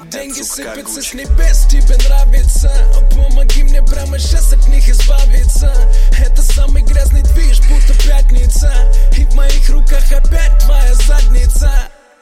Деньги сыпятся с небес, тебе нравится? Помоги мне прямо сейчас от них избавиться. Это самый грязный движ, будто пятница, и в моих руках опять твоя задница.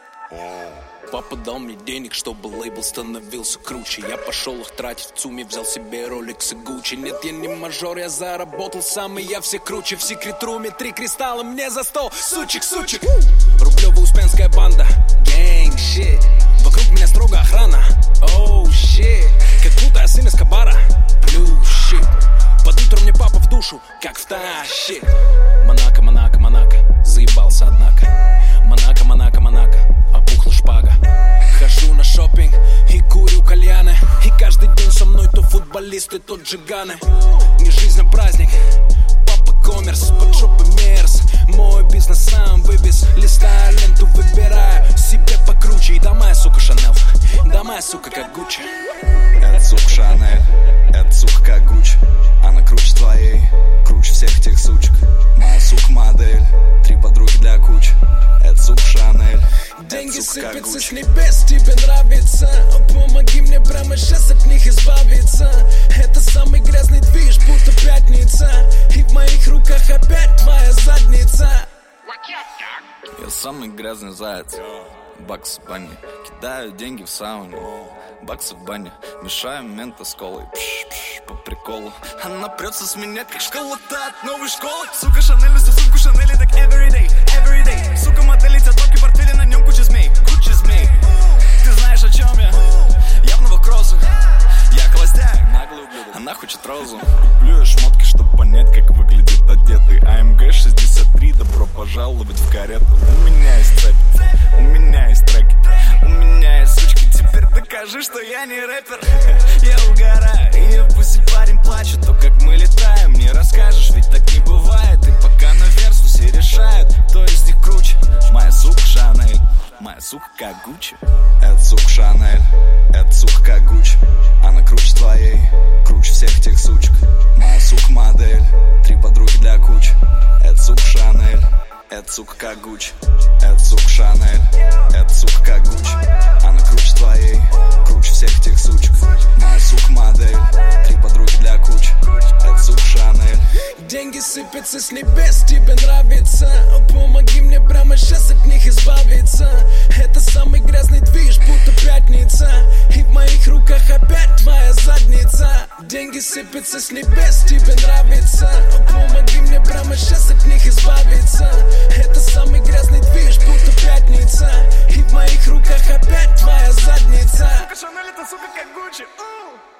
Папа дал мне денег, чтобы лейбл становился круче. Я пошел их тратить в ЦУМе, взял себе Rolex и Gucci. Нет, я не мажор, я заработал сам, и я все круче. В секрет-руме 3 кристалла мне за 100, сучек. Рублево-Успенская банда, гэнг, щит. Вокруг меня строго охрана, оу, щит. Как будто я сын Эскобара, плюс, щит. Под утро мне папа в душу, как втащит. Монако, заебался, однако. Монако, опухла шпага. Хожу на шопинг и курю кальяны, и каждый день со мной то футболисты, то джиганы. Не жизнь, а праздник, папа коммерс, под жопы мерз. Мой бизнес сам вывез, листая ленту, выбираю себе покруче. И да моя сука Шанель, да моя сука как Гуччи. Это сука Шанель, это сука как Гуччи. Она круче твоей, круче всех тех сучек. Моя сука модель, 3 подруги для кучи. Это сука Шанель. Деньги сыпятся с небес, тебе нравится? Помоги мне прямо сейчас от них избавиться. Это самый грязный движ, будто пятница, и в моих руках опять твоя задница. Я самый грязный заяц, бакс в бане. Кидаю деньги в сауне, баксы в бане. Мешаю мента с колой, по приколу. Она прется с меня, как школа-то от новой школы. Сука Шанель, несу сумку Шанель, так everyday. Сука модель, летят топки, портфели, на нем куча змей. Ты знаешь, о чем я? Я в новых кроссах, я холостяк, наглый ублюдок. Она хочет розу. Куплю я шмотки, чтоб понять, как выглядит одетый. АМГ 63, добро пожаловать в карету. У меня есть цепь, у меня есть треки, у меня есть сучки. Теперь докажи, что я не рэпер. Я угораю, и пусть парень плачет. То, как мы летаем, не расскажешь, ведь так не бывает. И пока на версусе решают, кто из них круче. Моя сука Шанель, моя сука как Гуччи. Это сука Шанель, это сука как Гуччи. Она круче твоей, круче всех тех сучек. Моя сука модель, 3 подруги для кучи. Это сука Шанель, это сука как Гуччи. Это сука Шанель, это сука как Гуччи. Она круче твоей, круче всех тех сучек. Моя сука модель, 3 подруги для кучи. Это сука Шанель. Деньги сыпятся с небес, тебе нравится? Помоги мне прямо сейчас от них избавиться. Это самый грязный движ, будто пятница, и в моих руках опять твоя задница. Деньги сыпятся с небес, тебе нравится? Помоги мне прямо сейчас от них избавиться. Это самый грязный движ, будто пятница, и в моих руках опять твоя задница. Сука Шанель, это сука как Гуччи.